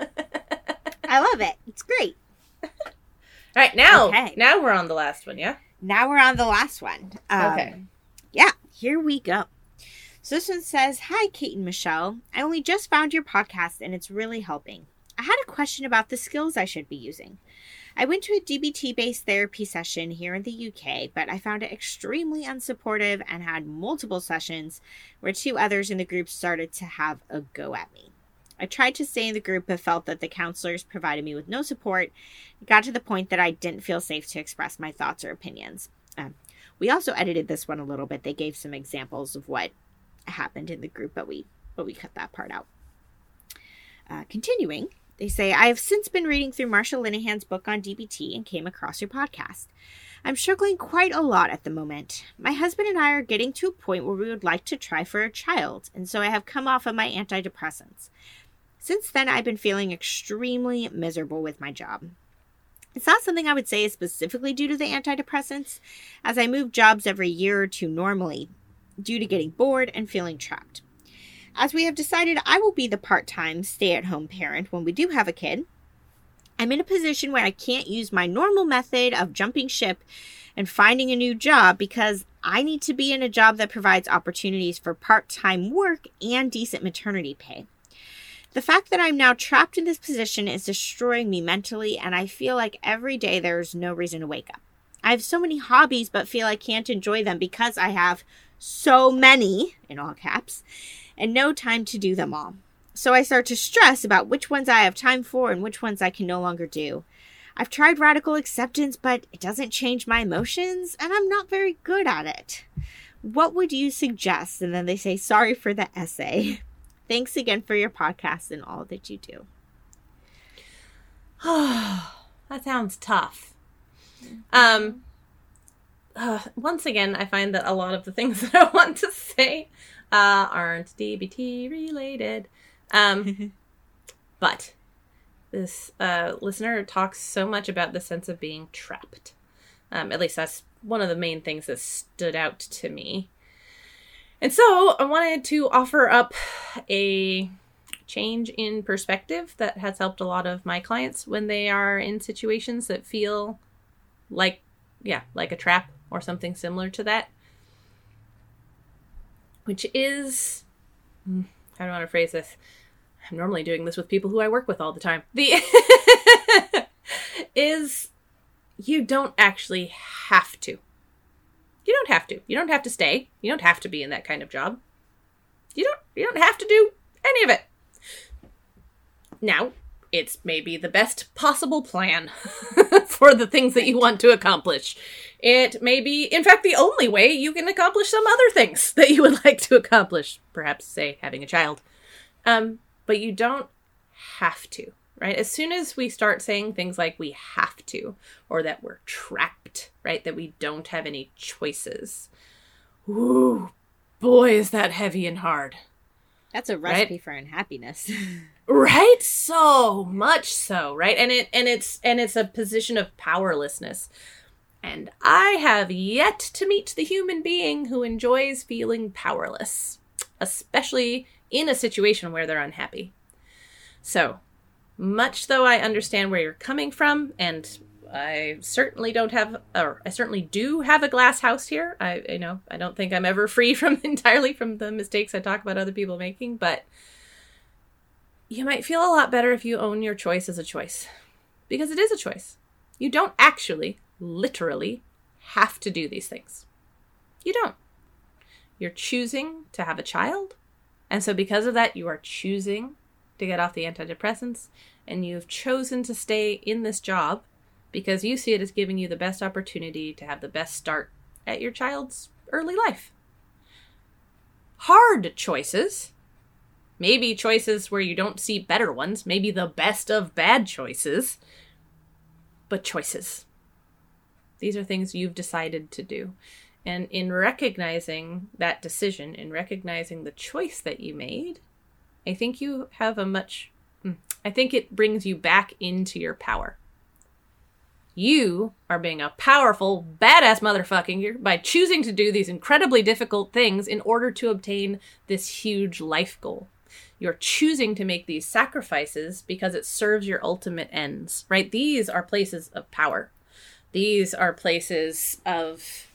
I love it. It's great. All right, now we're on the last one, yeah? Now we're on the last one. Okay. Yeah, here we go. So this one says, "Hi, Kate and Michelle. I only just found your podcast and it's really helping. I had a question about the skills I should be using. I went to a DBT-based therapy session here in the UK, but I found it extremely unsupportive and had multiple sessions where 2 others in the group started to have a go at me. I tried to stay in the group but felt that the counselors provided me with no support. It got to the point that I didn't feel safe to express my thoughts or opinions." We also edited this one a little bit. They gave some examples of what happened in the group, but we cut that part out. Continuing, they say, "I have since been reading through Marsha Linehan's book on DBT and came across your podcast. I'm struggling quite a lot at the moment. My husband and I are getting to a point where we would like to try for a child, and so I have come off of my antidepressants. Since then, I've been feeling extremely miserable with my job. It's not something I would say is specifically due to the antidepressants, as I move jobs every year or two normally, due to getting bored and feeling trapped. As we have decided I will be the part-time stay-at-home parent when we do have a kid, I'm in a position where I can't use my normal method of jumping ship and finding a new job because I need to be in a job that provides opportunities for part-time work and decent maternity pay. The fact that I'm now trapped in this position is destroying me mentally, and I feel like every day there's no reason to wake up. I have so many hobbies but feel I can't enjoy them because I have so many, in all caps, and no time to do them all. So I start to stress about which ones I have time for and which ones I can no longer do. I've tried radical acceptance, but it doesn't change my emotions, and I'm not very good at it. What would you suggest?" And then they say, "Sorry for the essay. Thanks again for your podcast and all that you do." That sounds tough. Once again, I find that a lot of the things that I want to say aren't DBT related. But this listener talks so much about the sense of being trapped. At least that's one of the main things that stood out to me. And so I wanted to offer up a change in perspective that has helped a lot of my clients when they are in situations that feel like a trap or something similar to that. Which is, how do I want to phrase this? I'm normally doing this with people who I work with all the time. Is you don't actually have to. You don't have to. You don't have to stay. You don't have to be in that kind of job. You don't have to do any of it. Now, it's maybe the best possible plan for the things that you want to accomplish. It may be, in fact, the only way you can accomplish some other things that you would like to accomplish. Perhaps, say, having a child. But you don't have to, right? As soon as we start saying things like we have to, or that we're trapped, right? That we don't have any choices. Ooh, boy, is that heavy and hard. That's a recipe for unhappiness. Right? So much so, right? And it's a position of powerlessness. And I have yet to meet the human being who enjoys feeling powerless, especially in a situation where they're unhappy. So, much though I understand where you're coming from, and I certainly do have a glass house here. I don't think I'm ever free entirely from the mistakes I talk about other people making, but you might feel a lot better if you own your choice as a choice. Because it is a choice. You don't actually, literally, have to do these things. You don't. You're choosing to have a child, And so because of that, you are choosing to get off the antidepressants, and you've chosen to stay in this job because you see it as giving you the best opportunity to have the best start at your child's early life. Hard choices. Maybe choices where you don't see better ones. Maybe the best of bad choices. But choices. These are things you've decided to do. And in recognizing that decision, in recognizing the choice that you made, I think you have I think it brings you back into your power. You are being a powerful, badass motherfucker by choosing to do these incredibly difficult things in order to obtain this huge life goal. You're choosing to make these sacrifices because it serves your ultimate ends, right? These are places of power. These are places of...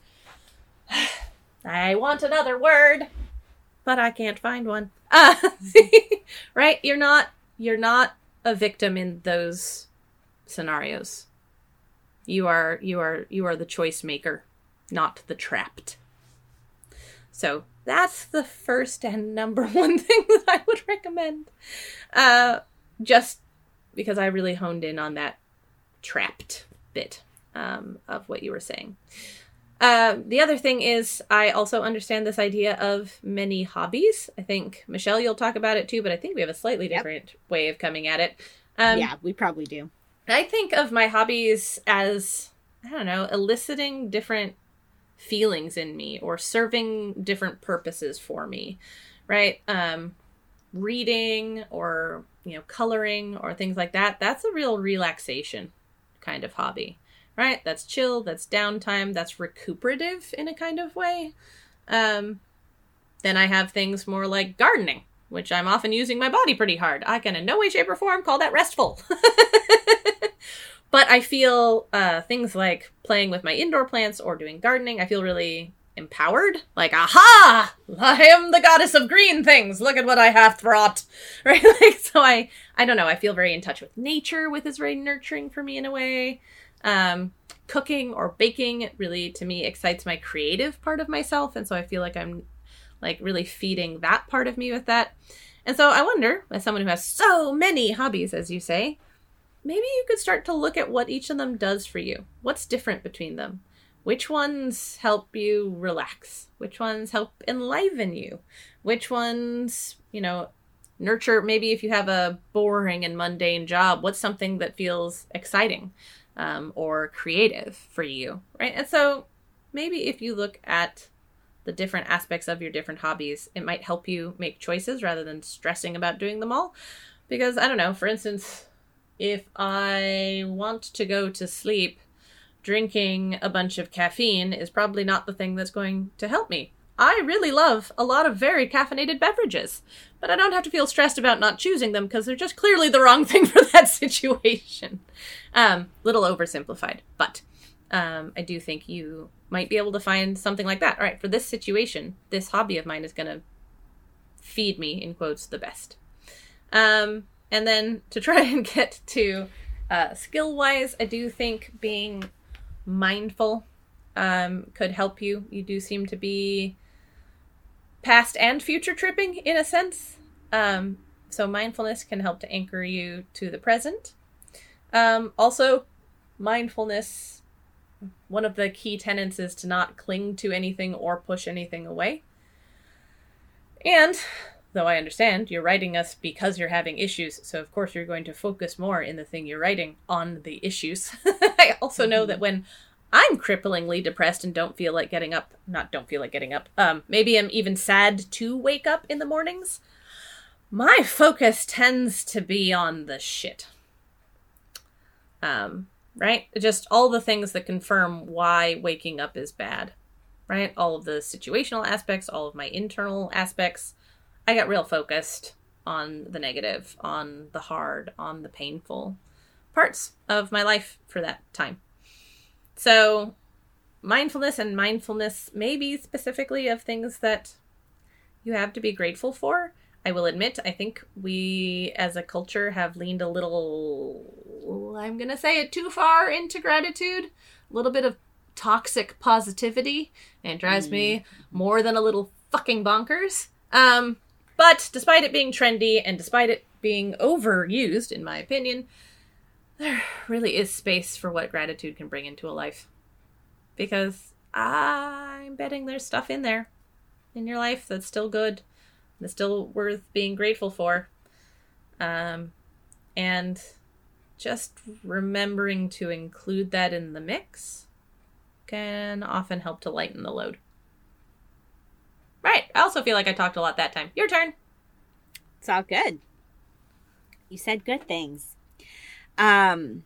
I want another word, but I can't find one. Right? You're not a victim in those scenarios. You are the choice maker, not the trapped. So that's the first and number one thing that I would recommend. Just because I really honed in on that trapped bit of what you were saying. The other thing is I also understand this idea of many hobbies. I think, Michelle, you'll talk about it too, but I think we have a slightly different way of coming at it. Yeah, we probably do. I think of my hobbies as, I don't know, eliciting different feelings in me or serving different purposes for me, right? Reading or, coloring or things like that. That's a real relaxation kind of hobby, right? That's chill, that's downtime, that's recuperative in a kind of way. Then I have things more like gardening, which I'm often using my body pretty hard. I can in no way, shape, or form call that restful. But I feel things like playing with my indoor plants or doing gardening, I feel really empowered. Like, aha! I am the goddess of green things. Look at what I have wrought. Right? So I don't know. I feel very in touch with nature, which is very nurturing for me in a way. Cooking or baking really, to me, excites my creative part of myself. And so I feel like I'm really feeding that part of me with that. And so I wonder, as someone who has so many hobbies, as you say, maybe you could start to look at what each of them does for you. What's different between them? Which ones help you relax? Which ones help enliven you? Which ones, nurture? Maybe if you have a boring and mundane job, what's something that feels exciting or creative for you, right? And so maybe if you look at the different aspects of your different hobbies, it might help you make choices rather than stressing about doing them all. Because, I don't know, for instance, if I want to go to sleep, drinking a bunch of caffeine is probably not the thing that's going to help me. I really love a lot of very caffeinated beverages, but I don't have to feel stressed about not choosing them because they're just clearly the wrong thing for that situation. Little oversimplified, but I do think you might be able to find something like that. All right, for this situation, this hobby of mine is going to feed me, in quotes, the best. And then to try and get to skill-wise, I do think being mindful could help you. You do seem to be past and future tripping in a sense. So mindfulness can help to anchor you to the present. Also, mindfulness, one of the key tenets is to not cling to anything or push anything away. And though I understand you're writing us because you're having issues, so of course you're going to focus more in the thing you're writing on the issues. I also know that when I'm cripplingly depressed and don't feel like getting up, maybe I'm even sad to wake up in the mornings, my focus tends to be on the shit. Right? Just all the things that confirm why waking up is bad. Right? All of the situational aspects, all of my internal aspects. I got real focused on the negative, on the hard, on the painful parts of my life for that time. So mindfulness maybe specifically of things that you have to be grateful for. I will admit, I think we as a culture have leaned a little, I'm going to say it, too far into gratitude. A little bit of toxic positivity. And it drives me more than a little fucking bonkers. But But despite it being trendy and despite it being overused, in my opinion, there really is space for what gratitude can bring into a life. Because I'm betting there's stuff in there in your life that's still good, that's still worth being grateful for. And just remembering to include that in the mix can often help to lighten the load. Right. I also feel like I talked a lot that time. Your turn. It's all good. You said good things. I'm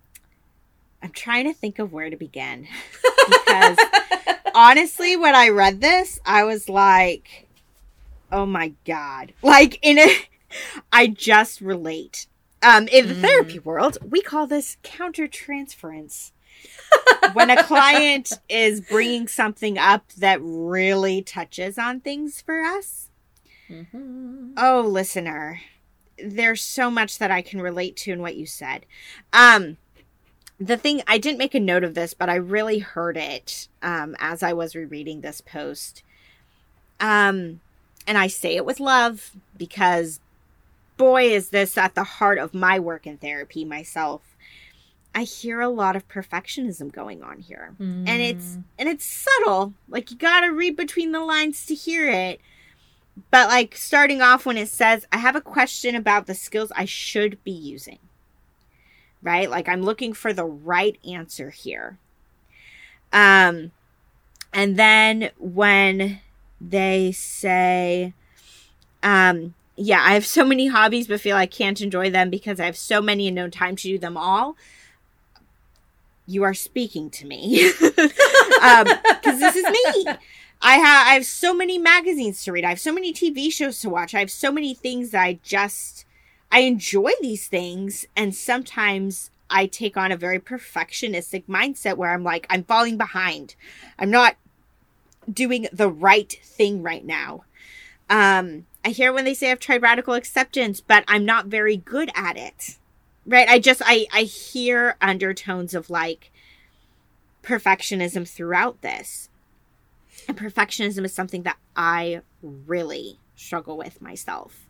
trying to think of where to begin. Because honestly, when I read this, I was like, oh my God. Like, I just relate. In the therapy world, we call this countertransference. When a client is bringing something up that really touches on things for us. Mm-hmm. Oh, listener, there's so much that I can relate to in what you said. The thing, I didn't make a note of this, but I really heard it as I was rereading this post. And I say it with love because, boy, is this at the heart of my work in therapy myself. I hear a lot of perfectionism going on here. And it's subtle. Like, you gotta read between the lines to hear it. But, like, starting off when it says, I have a question about the skills I should be using. Right? Like, I'm looking for the right answer here. And then when they say, yeah, I have so many hobbies, but feel I can't enjoy them because I have so many and no time to do them all. You are speaking to me. Because this is me. I have so many magazines to read. I have so many TV shows to watch. I have so many things that I enjoy these things. And sometimes I take on a very perfectionistic mindset where I'm like, I'm falling behind. I'm not doing the right thing right now. I hear when they say I've tried radical acceptance, but I'm not very good at it. Right? I hear undertones of like perfectionism throughout this. And perfectionism is something that I really struggle with myself.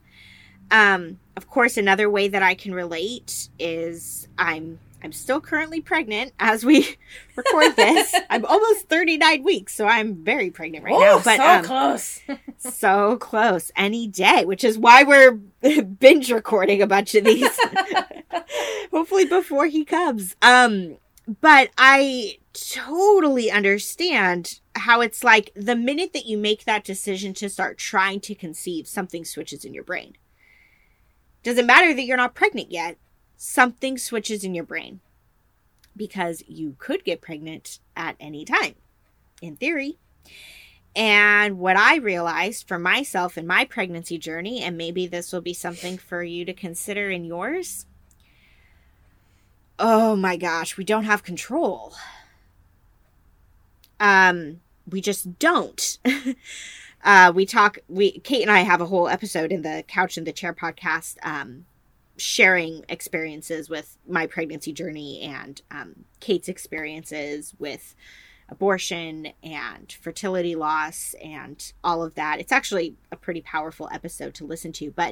Of course, another way that I can relate is I'm still currently pregnant as we record this. I'm almost 39 weeks, so I'm very pregnant right now. But so close. So close. Any day, which is why we're binge recording a bunch of these. Hopefully before he comes. But I totally understand how it's like the minute that you make that decision to start trying to conceive, something switches in your brain. Doesn't matter that you're not pregnant yet. Something switches in your brain because you could get pregnant at any time, in theory. And what I realized for myself in my pregnancy journey, and maybe this will be something for you to consider in yours. Oh my gosh, we don't have control. We just don't. Kate and I have a whole episode in the Couch in the Chair podcast, sharing experiences with my pregnancy journey and Kate's experiences with abortion and fertility loss and all of that. It's actually a pretty powerful episode to listen to, but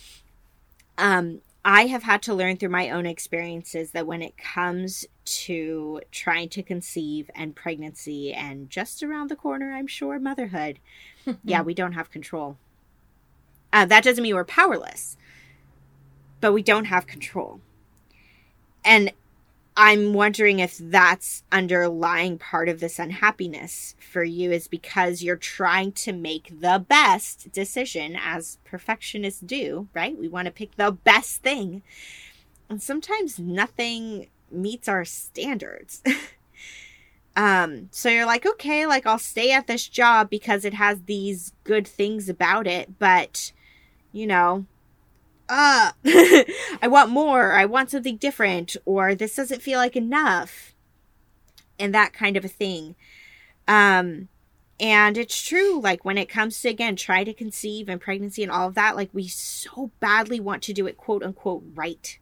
I have had to learn through my own experiences that when it comes to trying to conceive and pregnancy and just around the corner, I'm sure, motherhood, yeah, we don't have control. That doesn't mean we're powerless. But we don't have control. And I'm wondering if that's underlying part of this unhappiness for you is because you're trying to make the best decision as perfectionists do, right? We want to pick the best thing. And sometimes nothing meets our standards. So you're like, okay, like I'll stay at this job because it has these good things about it. But, you know, I want more, I want something different, or this doesn't feel like enough, and that kind of a thing. And it's true, like when it comes to, again, try to conceive and pregnancy and all of that, like we so badly want to do it quote unquote right.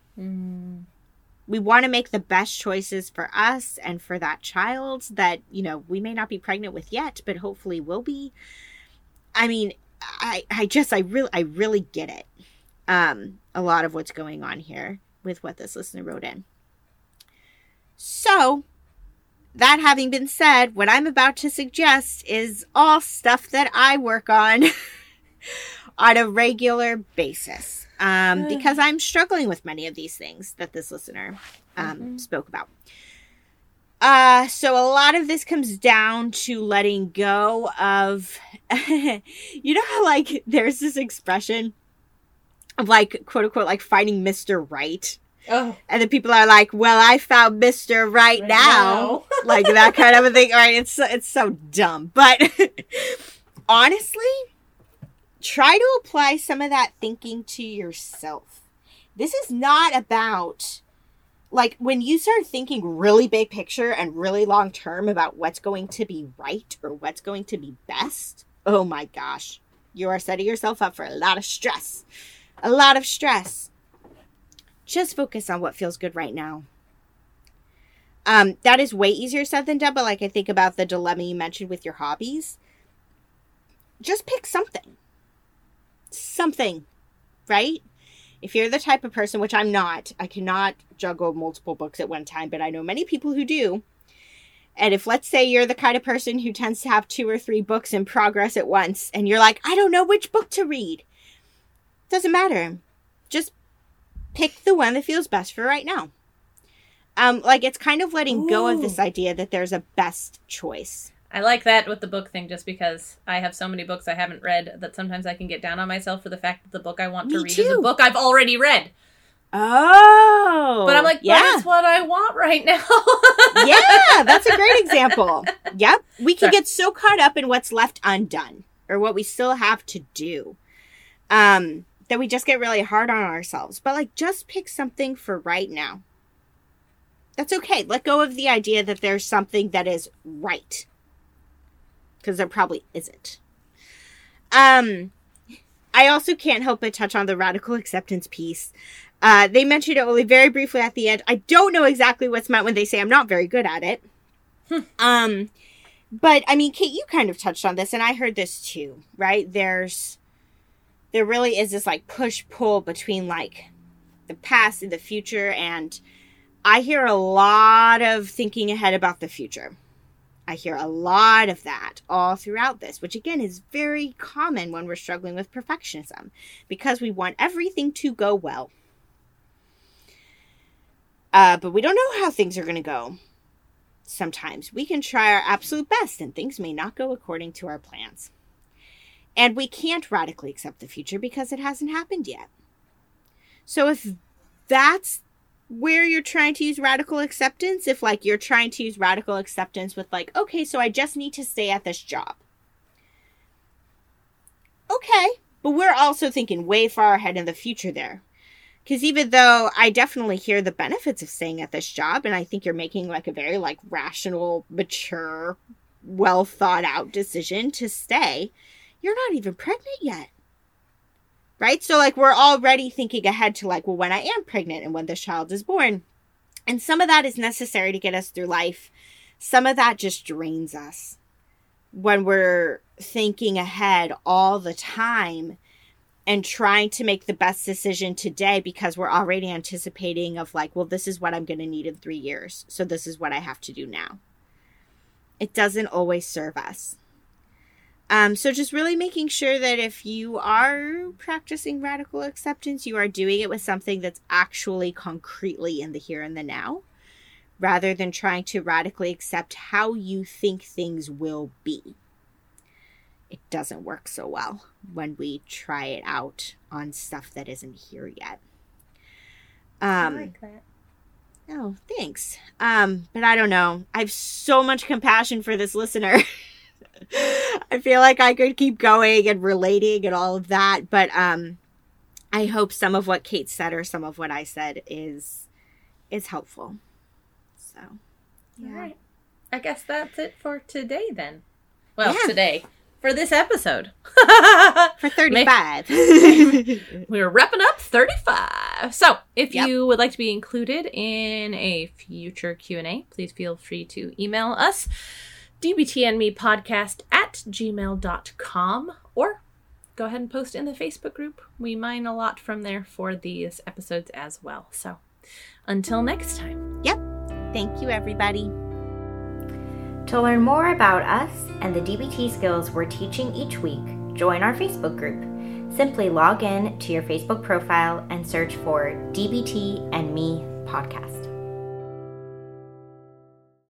We want to make the best choices for us and for that child that, you know, we may not be pregnant with yet, but hopefully will be. I mean, I really get it. A lot of what's going on here with what this listener wrote in. So, that having been said, what I'm about to suggest is all stuff that I work on on a regular basis. Because I'm struggling with many of these things that this listener spoke about. So a lot of this comes down to letting go of, you know how, like, there's this expression of, like, quote unquote, like, finding Mr. Right. Oh. And then people are like, well, I found Mr. Right now. Like, that kind of a thing. Right? It's so dumb. But honestly, try to apply some of that thinking to yourself. This is not about, like, when you start thinking really big picture and really long term about what's going to be right or what's going to be best, oh my gosh, you are setting yourself up for a lot of stress. A lot of stress. Just focus on what feels good right now. That is way easier said than done, but like I think about the dilemma you mentioned with your hobbies. Just pick something. Something, right? If you're the type of person, which I'm not, I cannot juggle multiple books at one time, but I know many people who do. And if, let's say, you're the kind of person who tends to have 2 or 3 books in progress at once, and you're like, I don't know which book to read. Doesn't matter. Just pick the one that feels best for right now. Like, it's kind of letting go of this idea that there's a best choice. I like that with the book thing just because I have so many books I haven't read that sometimes I can get down on myself for the fact that the book I want to read is a book I've already read. Oh. But I'm like, that's what I want right now. Yeah, that's a great example. Yep. We can get so caught up in what's left undone or what we still have to do that we just get really hard on ourselves. But like, just pick something for right now. That's okay. Let go of the idea that there's something that is right. Because there probably isn't. I also can't help but touch on the radical acceptance piece. They mentioned it only very briefly at the end. I don't know exactly what's meant when they say I'm not very good at it. But, I mean, Kate, you kind of touched on this, and I heard this too, right? There really is this, like, push-pull between, like, the past and the future, and I hear a lot of thinking ahead about the future. I hear a lot of that all throughout this, which again is very common when we're struggling with perfectionism because we want everything to go well. But we don't know how things are going to go. Sometimes we can try our absolute best and things may not go according to our plans. And we can't radically accept the future because it hasn't happened yet. So if that's where you're trying to use radical acceptance, if like you're trying to use radical acceptance with like, okay, so I just need to stay at this job. Okay, but we're also thinking way far ahead in the future there. Because even though I definitely hear the benefits of staying at this job, and I think you're making like a very like rational, mature, well thought out decision to stay, you're not even pregnant yet. Right? So, like, we're already thinking ahead to, like, well, when I am pregnant and when this child is born. And some of that is necessary to get us through life. Some of that just drains us when we're thinking ahead all the time and trying to make the best decision today because we're already anticipating of, like, well, this is what I'm going to need in 3 years. So this is what I have to do now. It doesn't always serve us. So just really making sure that if you are practicing radical acceptance, you are doing it with something that's actually concretely in the here and the now, rather than trying to radically accept how you think things will be. It doesn't work so well when we try it out on stuff that isn't here yet. I like that. Oh, thanks. But I don't know. I have so much compassion for this listener. I feel like I could keep going and relating and all of that, but I hope some of what Kate said or some of what I said is helpful. So, yeah. All right. I guess that's it for today then. Well, today. For this episode. For 35. We're wrapping up 35. So, if you would like to be included in a future Q&A, please feel free to email us. dbtnmepodcast@gmail.com or go ahead and post in the Facebook group. We mine a lot from there for these episodes as well. So until next time. Yep. Thank you, everybody. To learn more about us and the DBT skills we're teaching each week, join our Facebook group. Simply log in to your Facebook profile and search for DBT and Me Podcast.